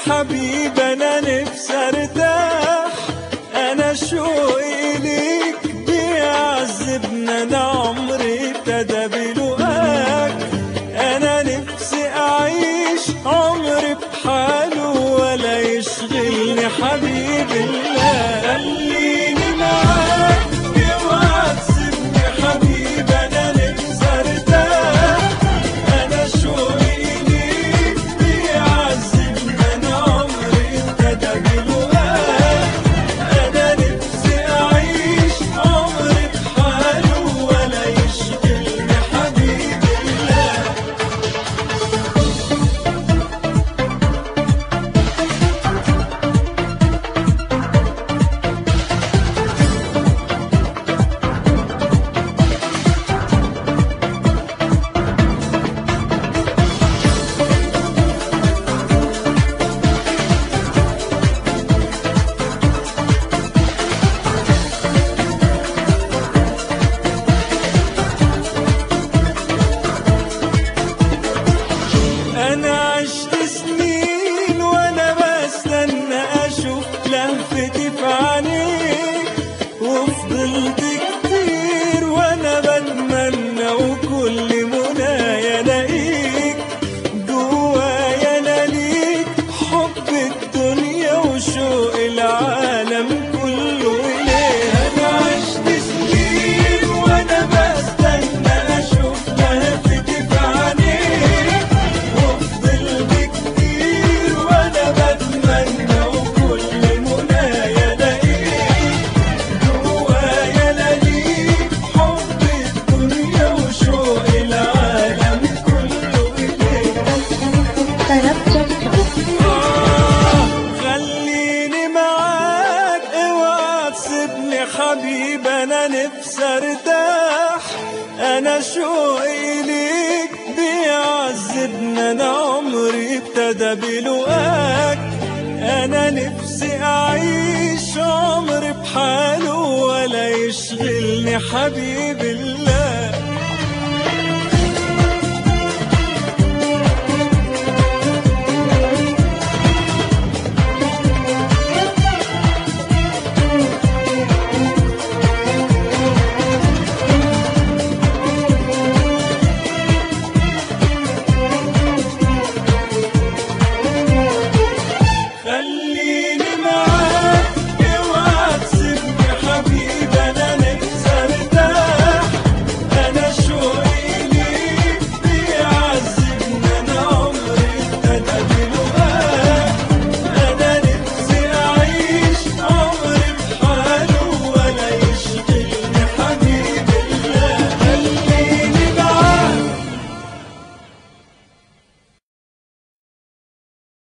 حبيب انا نفسي ارتاح، انا شوقي ليك بيعذبنا، انا عمري ابتدى بلقاك. انا نفسي اعيش عمري بحاله ولا يشغلني حبيب الله. خليني معاك اوعى تسيبني حبيب انا نفسي ارتاح، انا شوقي ليك بيعذبني، انا عمري ابتدى بلقاك. انا نفسي اعيش عمري بحاله ولا يشغلني حبيب الله. أنا عشت سنين وأنا بستنى أشوف لهفتي في عينيك، وفضلت كتير وأنا بتمنى وكل منايا ألاقيك. جوايا أنا ليك حب الدنيا وشوق العالم كله إليك. أنا عشت سنين وأنا بستنى أشوف لهفتي في عينيك، وفضلت كتير وانا بتمنى وكل منايا الاقيك. جوايا انا ليك حب الدنيا وشوق العالم كله اليك. خليني معاك اوعى تسيبني حبيب انا نفسي ارتاح، انا شوقي ليك بيعذبنا، انا عمري ابتدى بلقاك. انا نفسي اعيش عمري بحاله ولا يشغلني حبيب الله.